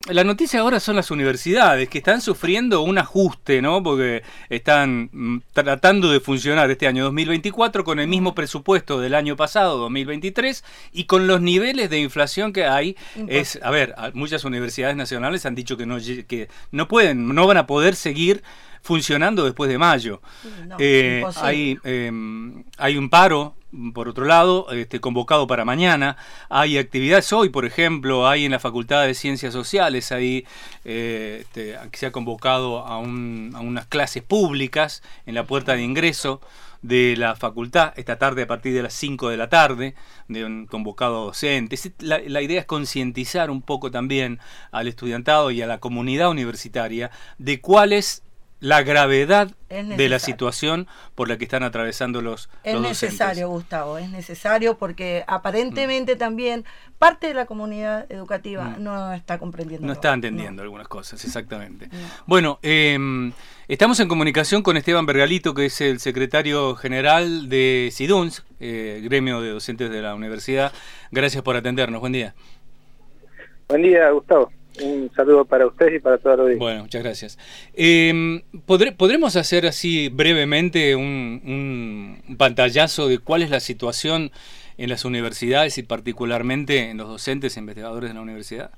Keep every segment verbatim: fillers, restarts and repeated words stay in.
la noticia ahora son las universidades, que están sufriendo un ajuste, ¿no? Porque están mm, tratando de funcionar este año dos mil veinticuatro con el mismo presupuesto del año pasado, dos mil veintitrés, y con los niveles de inflación que hay. Es, a ver, muchas universidades nacionales han dicho que no, que no pueden, no van a poder seguir funcionando después de mayo. No, eh, hay, eh, hay un paro, por otro lado, este, convocado para mañana. Hay actividades hoy, por ejemplo, hay en la Facultad de Ciencias Sociales, ahí eh, este, se ha convocado a, un, a unas clases públicas en la puerta de ingreso de la facultad, esta tarde a partir de las cinco de la tarde, de un convocado docente. La, la idea es concientizar un poco también al estudiantado y a la comunidad universitaria de cuál es la gravedad de la situación por la que están atravesando los, es los docentes. Es necesario, Gustavo, es necesario porque aparentemente mm. también parte de la comunidad educativa mm. no está comprendiendo. No está entendiendo no. algunas cosas, exactamente. No. Bueno, eh, estamos en comunicación con Esteban Bergalito, que es el secretario general de SIDUNS, eh, gremio de docentes de la universidad. Gracias por atendernos, buen día. Buen día, Gustavo. Un saludo para ustedes y para toda la audiencia. Bueno, muchas gracias. Eh, ¿podré, ¿Podremos hacer así brevemente un, un pantallazo de cuál es la situación en las universidades y particularmente en los docentes e investigadores de la universidad?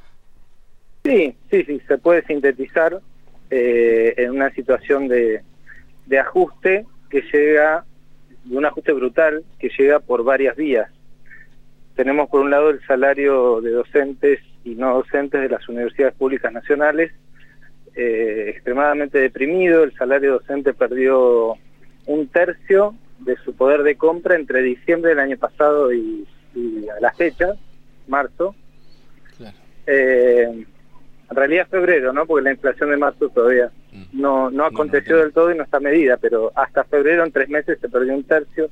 Sí, sí, sí, se puede sintetizar eh, en una situación de, de ajuste que llega, de un ajuste brutal que llega por varias vías. Tenemos por un lado el salario de docentes y no docentes de las universidades públicas nacionales, eh, extremadamente deprimido. El salario docente perdió un tercio de su poder de compra entre diciembre del año pasado y, y a la fecha, marzo. Claro. Eh, en realidad febrero, ¿no? Porque la inflación de marzo todavía mm. no, no aconteció no, no, no. del todo y no está medida, pero hasta febrero en tres meses se perdió un tercio.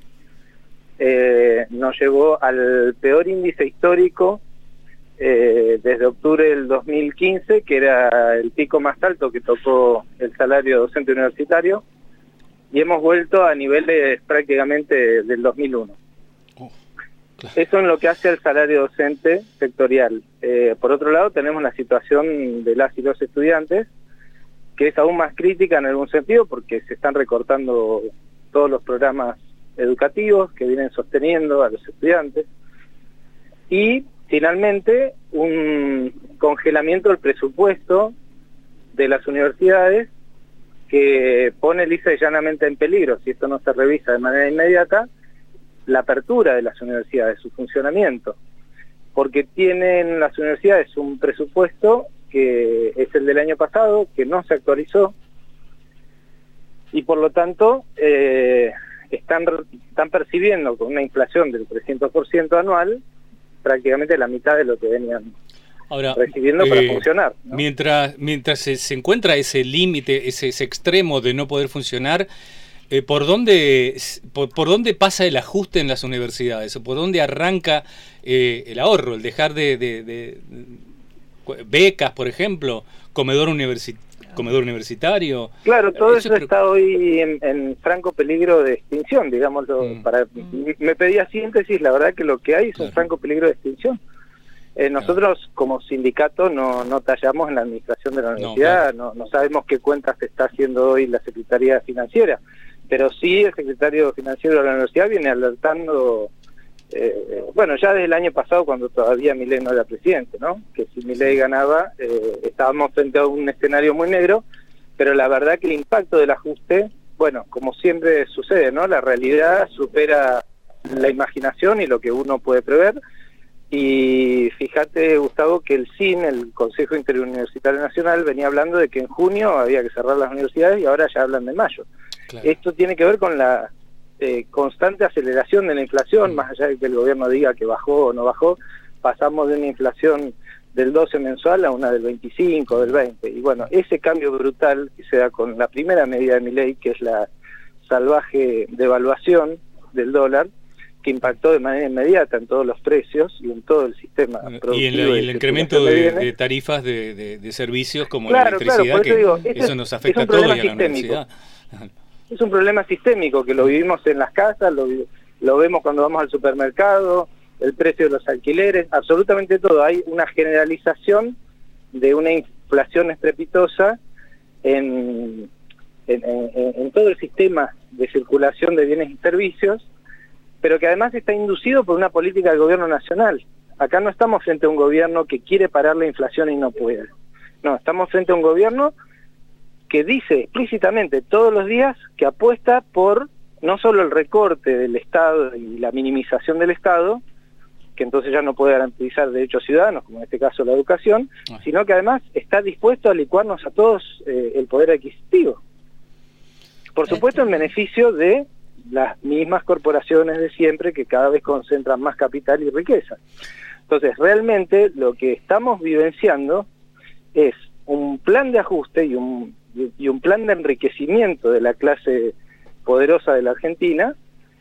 Eh, nos llegó al peor índice histórico eh, desde octubre del dos mil quince, que era el pico más alto que tocó el salario docente universitario, y hemos vuelto a niveles prácticamente del dos mil uno. Oh, claro. Eso en lo que hace al salario docente sectorial. Eh, por otro lado, tenemos la situación de las y los estudiantes, que es aún más crítica en algún sentido, porque se están recortando todos los programas educativos que vienen sosteniendo a los estudiantes, y finalmente un congelamiento del presupuesto de las universidades que pone lisa y llanamente en peligro, si esto no se revisa de manera inmediata, la apertura de las universidades, su funcionamiento, porque tienen las universidades un presupuesto que es el del año pasado, que no se actualizó, y por lo tanto eh, Están, están percibiendo con una inflación del trescientos por ciento anual prácticamente la mitad de lo que venían Ahora, recibiendo eh, para funcionar, ¿no? Mientras, mientras se, se encuentra ese límite, ese, ese extremo de no poder funcionar, eh, ¿por dónde por, por dónde pasa el ajuste en las universidades? ¿O por dónde arranca eh, el ahorro, el dejar de, de, de, de becas, por ejemplo, comedor universitario? comedor universitario. Claro, todo eso, eso está hoy en, en franco peligro de extinción, digámoslo. Mm. Para, me pedía síntesis, la verdad que lo que hay es claro. un franco peligro de extinción. Eh, nosotros claro. como sindicato no, no tallamos en la administración de la universidad, no, claro. no, no sabemos qué cuentas está haciendo hoy la Secretaría Financiera, pero sí el secretario financiero de la universidad viene alertando, eh, bueno, ya desde el año pasado, cuando todavía Milei no era presidente, ¿no? Que si Milei ganaba, eh, estábamos frente a un escenario muy negro, pero la verdad que el impacto del ajuste, bueno, como siempre sucede, ¿no? La realidad supera la imaginación y lo que uno puede prever, y fíjate, Gustavo, que el C I N, el Consejo Interuniversitario Nacional, venía hablando de que en junio había que cerrar las universidades y ahora ya hablan de mayo. Claro. Esto tiene que ver con la Eh, constante aceleración de la inflación, mm. más allá de que el gobierno diga que bajó o no bajó, pasamos de una inflación del doce mensual a una del veinticinco, del veinte, y bueno, ese cambio brutal que se da con la primera medida de Milei, que es la salvaje devaluación del dólar, que impactó de manera inmediata en todos los precios y en todo el sistema productivo. Y en la, el incremento de, de tarifas de, de, de servicios como claro, la electricidad, claro, que digo, eso nos afecta a todos y a la universidad. Es un problema sistémico que lo vivimos en las casas, lo, lo vemos cuando vamos al supermercado, el precio de los alquileres, absolutamente todo. Hay una generalización de una inflación estrepitosa en, en, en, en todo el sistema de circulación de bienes y servicios, pero que además está inducido por una política del gobierno nacional. Acá no estamos frente a un gobierno que quiere parar la inflación y no puede. No, estamos frente a un gobierno que dice explícitamente todos los días que apuesta por no solo el recorte del Estado y la minimización del Estado, que entonces ya no puede garantizar derechos ciudadanos, como en este caso la educación, sino que además está dispuesto a licuarnos a todos eh, el poder adquisitivo. Por supuesto, en beneficio de las mismas corporaciones de siempre que cada vez concentran más capital y riqueza. Entonces, realmente lo que estamos vivenciando es un plan de ajuste y un, y un plan de enriquecimiento de la clase poderosa de la Argentina,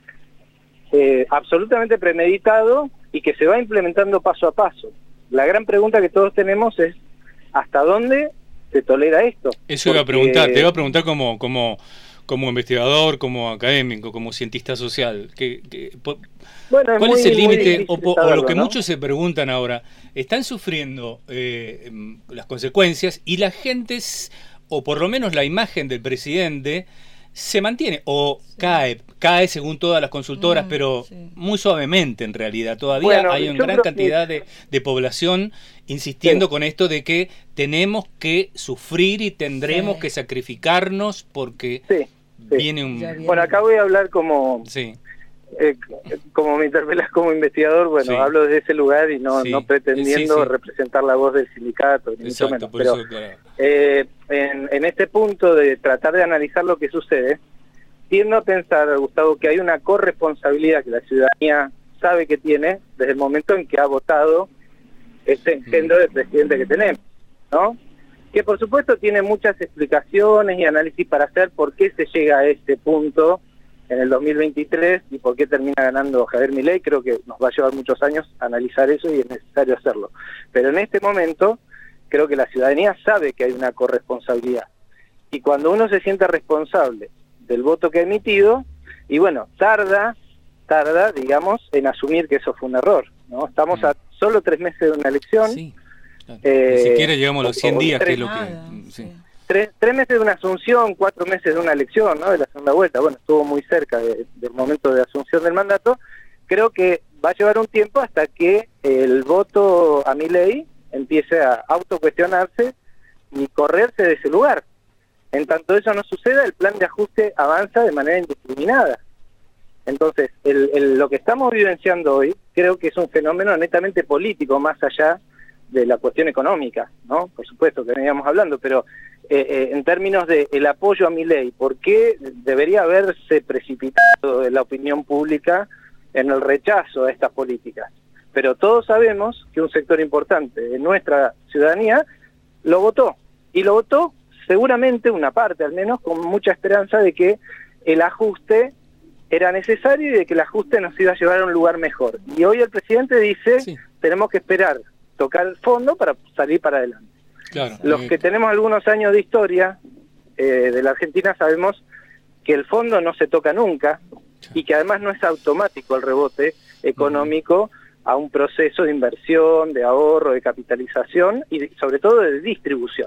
eh, absolutamente premeditado y que se va implementando paso a paso. La gran pregunta que todos tenemos es, ¿hasta dónde se tolera esto? Eso iba a preguntar, te iba a preguntar como, como, como investigador, como académico, como cientista social. Que, que, bueno, ¿Cuál es, muy, es el límite? O, o saberlo, lo que ¿no? muchos se preguntan ahora, ¿están sufriendo eh, las consecuencias y la gente, o por lo menos la imagen del presidente, se mantiene o sí. cae, cae según todas las consultoras, mm, pero sí. muy suavemente en realidad? Todavía bueno, hay una gran cantidad que... de, de población insistiendo sí. con esto de que tenemos que sufrir y tendremos sí. que sacrificarnos porque sí. Sí. viene un... Viene. Bueno, acá voy a hablar como... Sí. Eh, como me interpelas como investigador, bueno, sí. hablo desde ese lugar y no, sí. no pretendiendo sí, sí. representar la voz del sindicato, ni mucho menos. Pero eso, claro. eh, en, en este punto de tratar de analizar lo que sucede, tiendo a pensar, Gustavo, que hay una corresponsabilidad que la ciudadanía sabe que tiene desde el momento en que ha votado este engendro mm. de presidente que tenemos, ¿no? Que por supuesto tiene muchas explicaciones y análisis para hacer por qué se llega a este punto en el dos mil veintitrés y por qué termina ganando Javier Milei. Creo que nos va a llevar muchos años analizar eso y es necesario hacerlo. Pero en este momento creo que la ciudadanía sabe que hay una corresponsabilidad. Y cuando uno se siente responsable del voto que ha emitido, y bueno, tarda, tarda, digamos, en asumir que eso fue un error, ¿no? Estamos a solo tres meses de una elección. Sí, claro. eh, Ni siquiera llegamos a los cien días, que es lo que... Sí. Tres, tres meses de una asunción, cuatro meses de una elección, ¿no? De la segunda vuelta. Bueno, estuvo muy cerca de, del momento de asunción del mandato. Creo que va a llevar un tiempo hasta que el voto a Milei empiece a autocuestionarse y correrse de ese lugar. En tanto eso no suceda, el plan de ajuste avanza de manera indiscriminada. Entonces, el, el, lo que estamos vivenciando hoy creo que es un fenómeno netamente político, más allá de la cuestión económica, ¿no? Por supuesto que veníamos hablando, pero eh, eh, en términos de el apoyo a Milei, ¿por qué debería haberse precipitado la opinión pública en el rechazo a estas políticas? Pero todos sabemos que un sector importante de nuestra ciudadanía lo votó, y lo votó seguramente, una parte al menos, con mucha esperanza de que el ajuste era necesario y de que el ajuste nos iba a llevar a un lugar mejor. Y hoy el presidente dice, sí. tenemos que esperar tocar el fondo para salir para adelante. Claro, Los eh... que tenemos algunos años de historia eh, de la Argentina sabemos que el fondo no se toca nunca y que además no es automático el rebote económico uh-huh. a un proceso de inversión, de ahorro, de capitalización y de, sobre todo de distribución.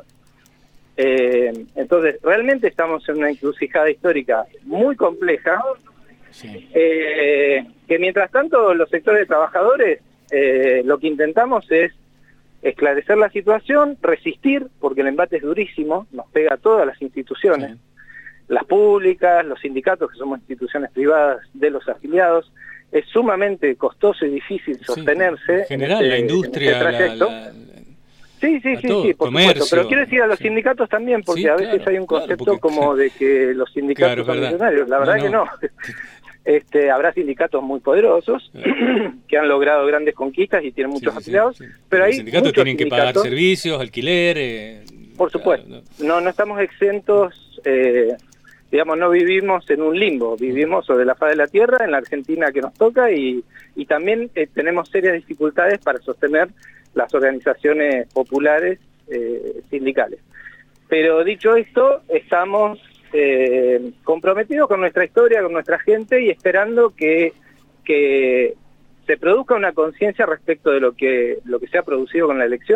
Eh, entonces, realmente estamos en una encrucijada histórica muy compleja, sí. eh, que mientras tanto los sectores de trabajadores Eh, lo que intentamos es esclarecer la situación, resistir, porque el embate es durísimo, nos pega a todas las instituciones, sí. las públicas, los sindicatos, que somos instituciones privadas de los afiliados. Es sumamente costoso y difícil sostenerse. Sí, en general, en este, la industria, en este trayecto. La, la, la, sí, sí, sí, todo, sí, por comercio, supuesto. Pero quiero decir a los sí. sindicatos también, porque sí, a veces claro, hay un concepto claro, porque, como de que los sindicatos claro, son millonarios. La verdad no, no. que no. Este, habrá sindicatos muy poderosos claro. que han logrado grandes conquistas y tienen muchos sí, sí, afiliados, sí, sí. pero hay los sindicatos tienen sindicatos, que pagar servicios, alquiler. Eh, por supuesto, claro, no. no no estamos exentos, eh, digamos, no vivimos en un limbo, vivimos sobre la faz de la tierra, en la Argentina que nos toca y, y también eh, tenemos serias dificultades para sostener las organizaciones populares eh, sindicales. Pero dicho esto, estamos Eh, comprometidos con nuestra historia, con nuestra gente y esperando que, que se produzca una conciencia respecto de lo que, lo que se ha producido con la elección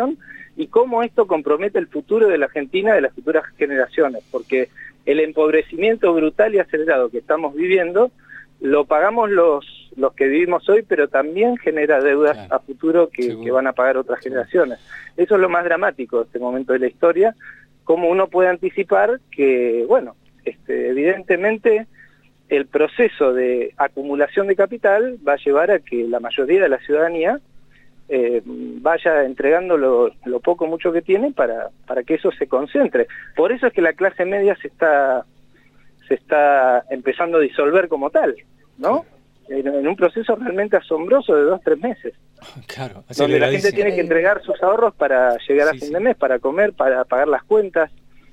y cómo esto compromete el futuro de la Argentina, de las futuras generaciones, porque el empobrecimiento brutal y acelerado que estamos viviendo lo pagamos los los que vivimos hoy, pero también genera deudas claro. a futuro que, que van a pagar otras Seguro. generaciones. Eso es lo más dramático de este momento de la historia, cómo uno puede anticipar que, bueno, este, evidentemente el proceso de acumulación de capital va a llevar a que la mayoría de la ciudadanía eh, vaya entregando lo, lo poco mucho que tiene para, para que eso se concentre. Por eso es que la clase media se está, se está empezando a disolver como tal, ¿no? En, en un proceso realmente asombroso de dos, tres meses. Claro, donde la gente tiene que entregar sus ahorros para llegar sí, a fin sí. de mes, para comer, para pagar las cuentas.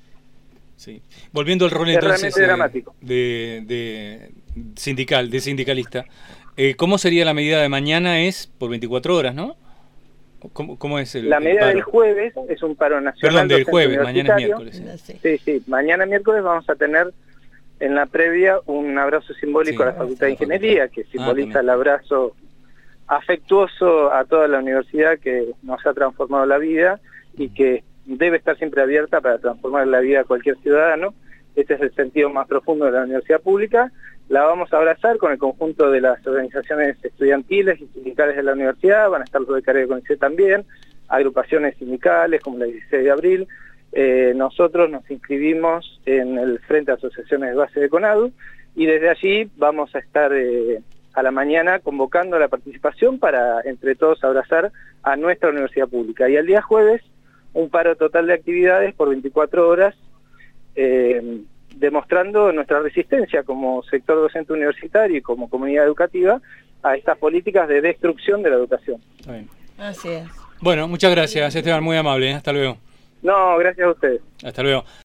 Sí. Volviendo al rol es entonces realmente dramático. De, de sindical, de sindicalista, eh, ¿cómo sería la medida de mañana? Es por veinticuatro horas, ¿no? ¿Cómo, cómo es el La el medida paro? del jueves es un paro nacional. Perdón, del jueves, mañana es miércoles. Sí. sí, sí, mañana miércoles vamos a tener en la previa un abrazo simbólico sí, a la Facultad de Ingeniería, que simboliza ah, el abrazo afectuoso a toda la universidad que nos ha transformado la vida y que debe estar siempre abierta para transformar la vida de cualquier ciudadano. Este es el sentido más profundo de la universidad pública. La vamos a abrazar con el conjunto de las organizaciones estudiantiles y sindicales de la universidad, van a estar los becarios de CONICET también, agrupaciones sindicales como la dieciséis de abril. Eh, nosotros nos inscribimos en el Frente de Asociaciones de Base de CONADU y desde allí vamos a estar eh, a la mañana convocando a la participación para entre todos abrazar a nuestra universidad pública. Y el día jueves un paro total de actividades por veinticuatro horas, eh, demostrando nuestra resistencia como sector docente universitario y como comunidad educativa a estas políticas de destrucción de la educación. Está bien. Así es. Bueno, muchas gracias, Esteban, muy amable. Hasta luego. No, gracias a ustedes. Hasta luego.